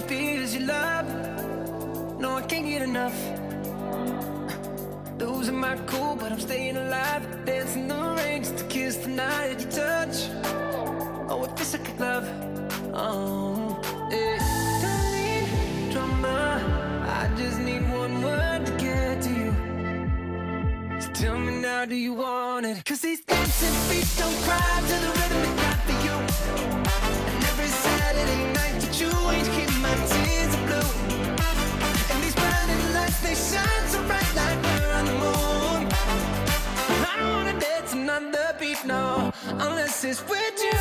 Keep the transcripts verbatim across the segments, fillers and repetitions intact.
feels your love. No, I can't get enough. Losing my cool, but I'm staying alive. Dancing the rain just to kiss the night you touch. Oh, it feels like a glove. Oh, yeah. Don't need drama, I just need one word to get to you. So tell me now, do you want it? Cause these dancing feet don't cry to the rhythm they cry for you. And every Saturday night that you ain't keep my tears are blue. And these blinding lights, they shine so bright like we're on the moon. I don't wanna dance another beat, no, unless it's with you.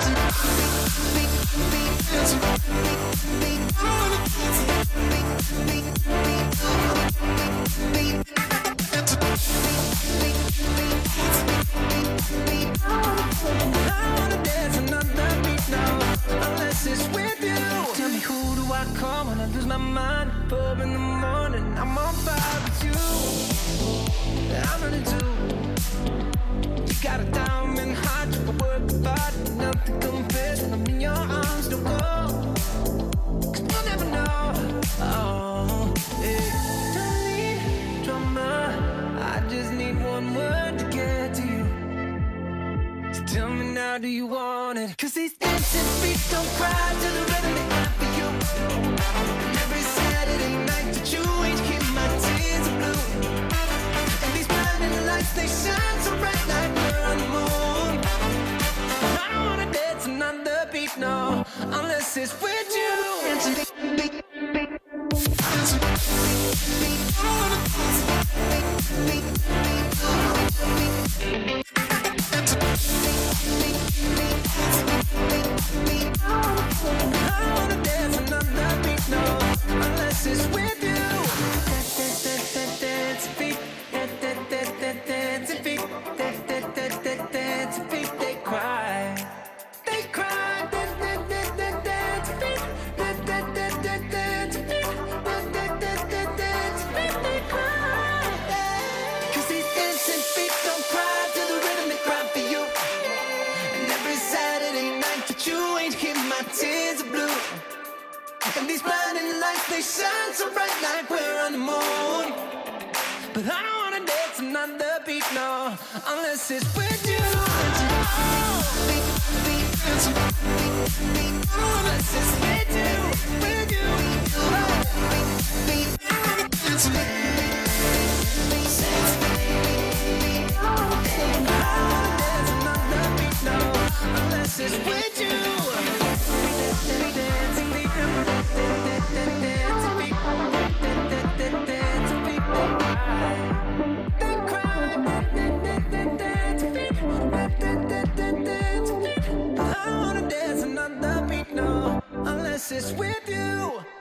When I lose my mind, four in the morning, I'm on fire with you. I'm running too. You got a diamond heart, you work hard, nothing compares when I'm in your arms. Don't go, cause you'll never know. Oh, yeah. Don't need drama, I just need one word to get to you. So tell me now, do you want it? Cause these dancing feet don't cry to the rhythm they cry for you. And every Saturday night that you ain't keep my tears are blue. And these blinding lights, they shine so bright like we're on the moon. I don't wanna dance another beat, no, unless it's with you. Tears are blue. And these blinding lights, they shine so bright like we're on the moon. But I don't wanna dance another beat, no, unless it's with you. Unless it's with you, with you. Unless it's with you. I wanna dance another beat, no, unless it's with you.